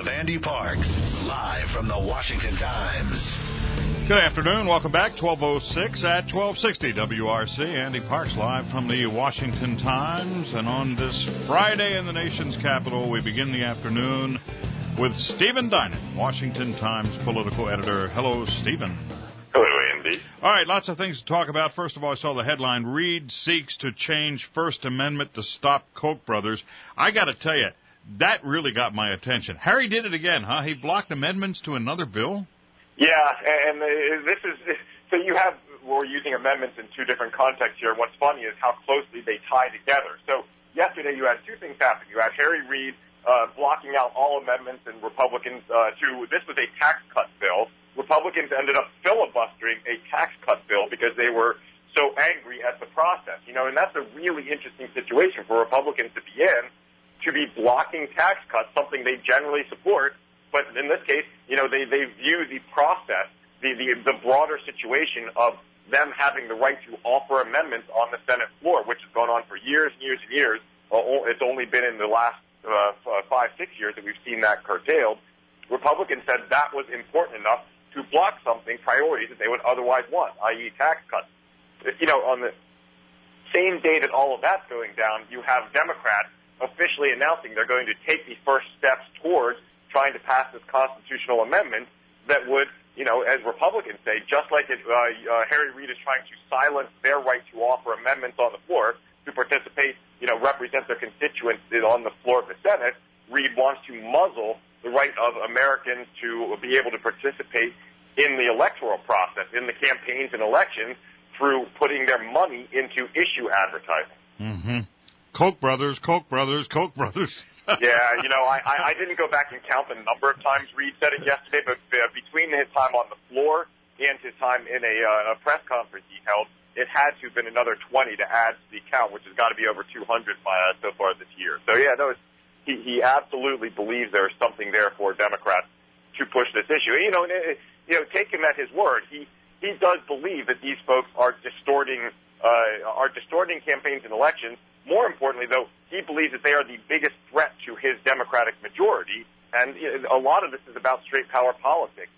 with Andy Parks, live from the Washington Times. Good afternoon. Welcome back. 12:06 at 1260 WRC. Andy Parks live from the Washington Times. And on this Friday in the nation's capital, we begin the afternoon with Stephen Dynan, Washington Times political editor. Hello, Stephen. Hello, Andy. All right, lots of things to talk about. First of all, I saw the headline, Reid seeks to change First Amendment to stop Koch brothers. I got to tell you, that really got my attention. Harry did it again, huh? He blocked amendments to another bill? Yeah, and this is, so we're using amendments in two different contexts here. What's funny is how closely they tie together. So yesterday you had two things happen. You had Harry Reid blocking out all amendments and Republicans this was a tax cut bill. Republicans ended up filibustering a tax cut bill because they were so angry at the process. And that's a really interesting situation for Republicans to be in, to be blocking tax cuts, something they generally support. But in this case, they view the process, the broader situation of them having the right to offer amendments on the Senate floor, which has gone on for years and years and years. It's only been in the last 5-6 years that we've seen that curtailed. Republicans said that was important enough to block something, priorities that they would otherwise want, i.e. tax cuts. On the same day that all of that's going down, you have Democrats officially announcing they're going to take the first steps towards trying to pass this constitutional amendment that would, as Republicans say, just like Harry Reid is trying to silence their right to offer amendments on the floor to participate, represent their constituents on the floor of the Senate, Reid wants to muzzle the right of Americans to be able to participate in the electoral process, in the campaigns and elections, through putting their money into issue advertising. Mm-hmm. Koch brothers, Koch brothers, Koch brothers. Yeah, I didn't go back and count the number of times Reid said it yesterday, but between his time on the floor and his time in a press conference he held, it had to have been another 20 to add to the count, which has got to be over 200 so far this year. So, yeah, he absolutely believes there's something there for Democrats to push this issue. Take him at his word. He does believe that these folks are distorting campaigns and elections. More importantly, though, he believes that they are the biggest threat to his Democratic majority, and a lot of this is about straight power politics.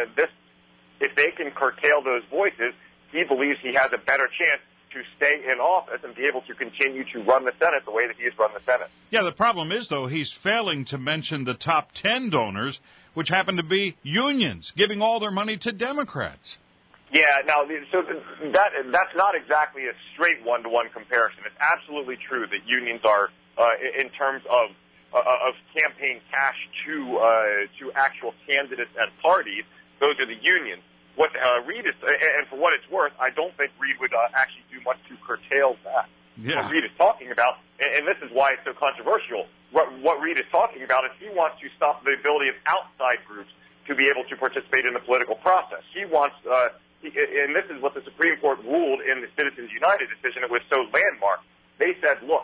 If they can curtail those voices, he believes he has a better chance to stay in office and be able to continue to run the Senate the way that he has run the Senate. Yeah, the problem is, though, he's failing to mention the top 10 donors, which happen to be unions, giving all their money to Democrats. Yeah, now, so that's not exactly a straight one-to-one comparison. It's absolutely true that unions are, in terms of campaign cash to actual candidates and parties, those are the unions. What Reid is, and for what it's worth, I don't think Reid would actually do much to curtail that. Yeah. What Reid is talking about, and this is why it's so controversial, what Reid is talking about is he wants to stop the ability of outside groups to be able to participate in the political process. He wants, and this is what the Supreme Court ruled in the Citizens United decision. It was so landmark. They said, look,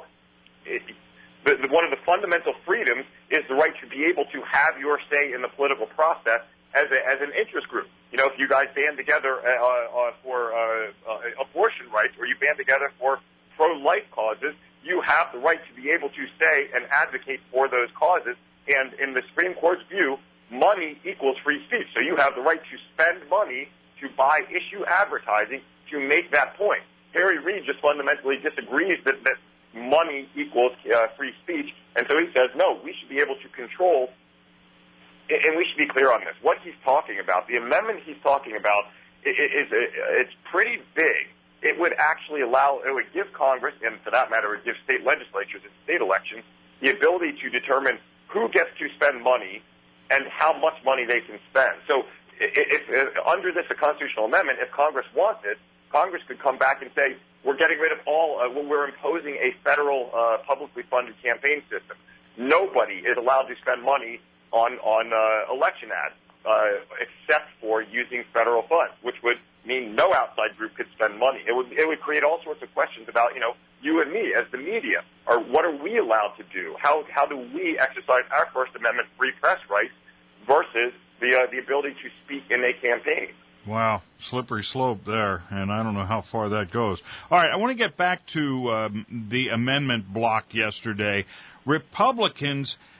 one of the fundamental freedoms is the right to be able to have your say in the political process as an interest group. If you guys band together for abortion rights, or you band together for pro-life causes, you have the right to be able to say and advocate for those causes. And in the Supreme Court's view, money equals free speech. So you have the right to spend money to buy issue advertising to make that point. Harry Reid just fundamentally disagrees that money equals free speech, and so he says, no, we should be able to control. And we should be clear on this. What he's talking about, the amendment he's talking about, it's pretty big. It would actually it would give Congress, and for that matter, it would give state legislatures and state elections, the ability to determine who gets to spend money and how much money they can spend. So if under this, a constitutional amendment, if Congress wants it, Congress could come back and say, we're getting rid of we're imposing a federal publicly funded campaign system. Nobody is allowed to spend money on election ads, except for using federal funds, which would mean no outside group could spend money. It would create all sorts of questions about, you and me as the media, or what are we allowed to do? How do we exercise our First Amendment free press rights versus the ability to speak in a campaign? Wow, slippery slope there, and I don't know how far that goes. All right, I want to get back to the amendment block yesterday. Republicans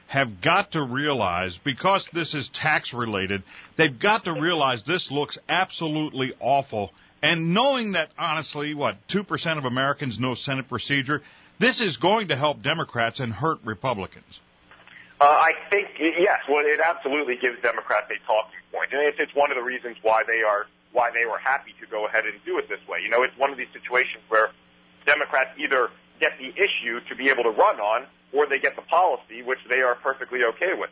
have got to realize, because this is tax-related, they've got to realize this looks absolutely awful. And knowing that, honestly, 2% of Americans know Senate procedure, this is going to help Democrats and hurt Republicans. I think, yes, well, it absolutely gives Democrats a talking point. And it's one of the reasons why they were happy to go ahead and do it this way. It's one of these situations where Democrats either get the issue to be able to run on, or they get the policy, which they are perfectly okay with.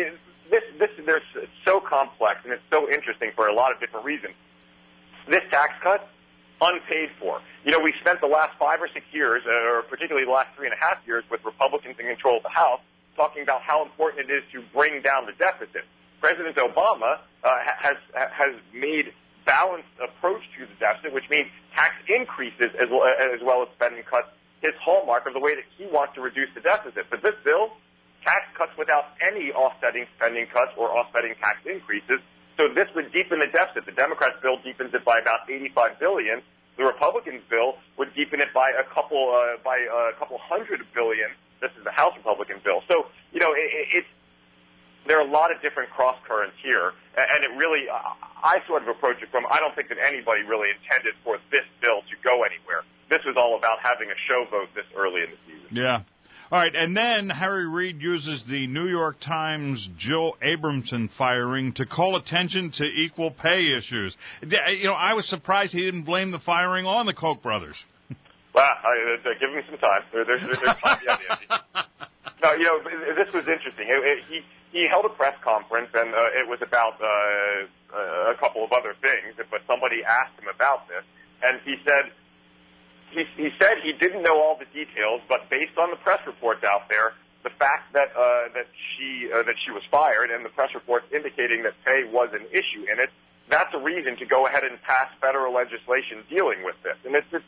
It's so complex, and it's so interesting for a lot of different reasons. This tax cut, unpaid for. We've spent the last 5 or 6 years, or particularly the last 3.5 years, with Republicans in control of the House, talking about how important it is to bring down the deficit. President Obama has made balanced approach to the deficit, which means tax increases as well as spending cuts, his hallmark of the way that he wants to reduce the deficit. But this bill, tax cuts without any offsetting spending cuts or offsetting tax increases. So this would deepen the deficit. The Democrats' bill deepens it by about $85 billion. The Republicans' bill would deepen it by a couple $100 billion. This is the House Republican bill. So, there are a lot of different cross currents here, and it really, I sort of approach it from, I don't think that anybody really intended for this bill to go anywhere. This was all about having a show vote this early in the season. Yeah. All right, and then Harry Reid uses the New York Times Jill Abramson firing to call attention to equal pay issues. I was surprised he didn't blame the firing on the Koch brothers. Well, give me some time. There's time yet, Andy. No, this was interesting. He held a press conference, and it was about a couple of other things, but somebody asked him about this, and he said he didn't know all the details, but based on the press reports out there, the fact that she was fired and the press reports indicating that pay was an issue in it, that's a reason to go ahead and pass federal legislation dealing with this. And it's just,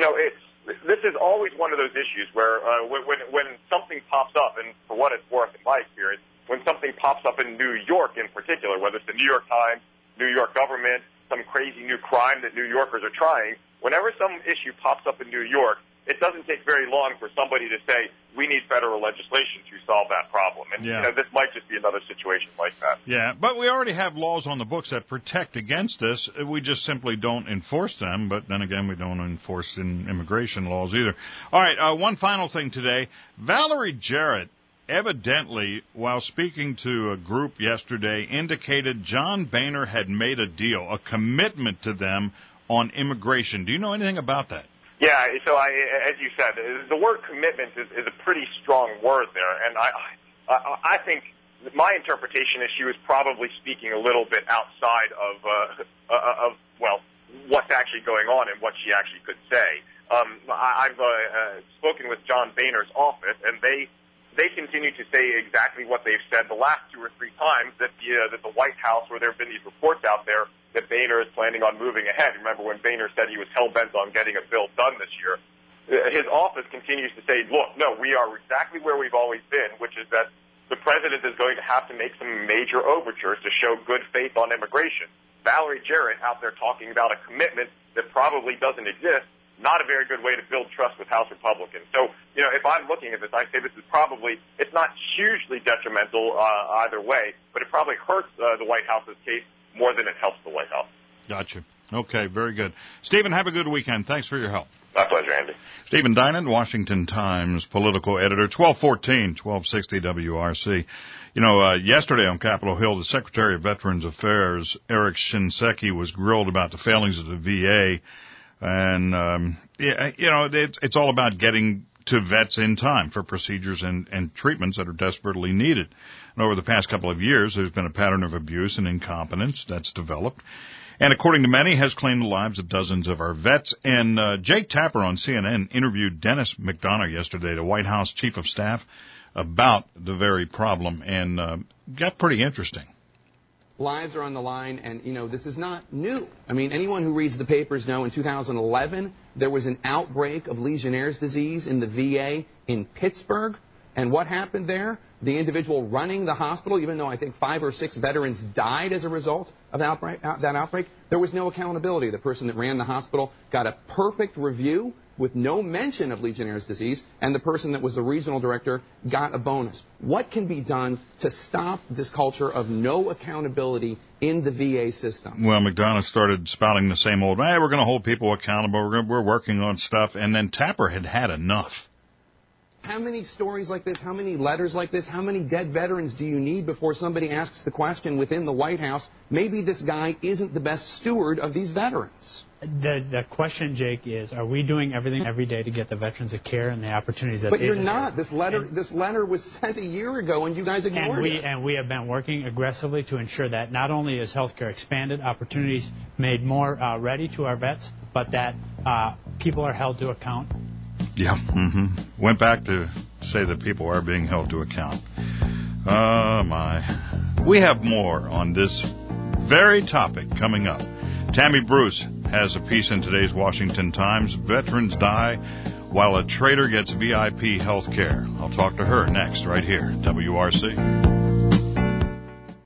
this is always one of those issues where when something pops up, and for what it's worth in my experience, when something pops up in New York in particular, whether it's the New York Times, New York government, some crazy new crime that New Yorkers are trying, whenever some issue pops up in New York, it doesn't take very long for somebody to say, we need federal legislation to solve that problem. And, this might just be another situation like that. Yeah, but we already have laws on the books that protect against this. We just simply don't enforce them. But then again, we don't enforce in immigration laws either. All right, one final thing today. Valerie Jarrett, evidently, while speaking to a group yesterday, indicated John Boehner had made a deal, a commitment to them on immigration. Do you know anything about that? Yeah, so as you said, the word commitment is a pretty strong word there, and I think my interpretation is she was probably speaking a little bit outside of what's actually going on and what she actually could say. I've spoken with John Boehner's office, and they continue to say exactly what they've said the last 2 or 3 times, that the White House, where there have been these reports out there that Boehner is planning on moving ahead. Remember when Boehner said he was hell-bent on getting a bill done this year? His office continues to say, look, no, we are exactly where we've always been, which is that the president is going to have to make some major overtures to show good faith on immigration. Valerie Jarrett out there talking about a commitment that probably doesn't exist, not a very good way to build trust with House Republicans. So, if I'm looking at this, I say this is probably, it's not hugely detrimental either way, but it probably hurts the White House's case more than it helps the White House. Gotcha. Okay, very good. Stephen, have a good weekend. Thanks for your help. My pleasure, Andy. Stephen Dinan, Washington Times political editor, 1214, 1260 WRC. Yesterday on Capitol Hill, the Secretary of Veterans Affairs, Eric Shinseki, was grilled about the failings of the VA. And, it's all about getting to vets in time for procedures and treatments that are desperately needed. And over the past couple of years, there's been a pattern of abuse and incompetence that's developed. And according to many, has claimed the lives of dozens of our vets. And Jake Tapper on CNN interviewed Dennis McDonough yesterday, the White House Chief of Staff, about the very problem, and got pretty interesting. Lives are on the line, and, this is not new. I mean, anyone who reads the papers know in 2011, there was an outbreak of Legionnaire's disease in the VA in Pittsburgh. And what happened there? The individual running the hospital, even though I think 5 or 6 veterans died as a result of that outbreak, there was no accountability. The person that ran the hospital got a perfect review with no mention of Legionnaire's disease, and the person that was the regional director got a bonus. What can be done to stop this culture of no accountability in the VA system? Well, McDonough started spouting the same old, hey, we're going to hold people accountable, we're working on stuff, and then Tapper had enough. How many stories like this, how many letters like this, how many dead veterans do you need before somebody asks the question within the White House, maybe this guy isn't the best steward of these veterans? The question, Jake, is, are we doing everything every day to get the veterans the care and the opportunities that but they you're deserve? not. This letter was sent a year ago, and you guys ignored it. And we have been working aggressively to ensure that not only is healthcare expanded, opportunities made more ready to our vets, but that people are held to account. Yeah. Mm-hmm. Went back to say that people are being held to account. Oh, my. We have more on this very topic coming up. Tammy Bruce has a piece in today's Washington Times. Veterans die while a traitor gets VIP health care. I'll talk to her next right here, WRC.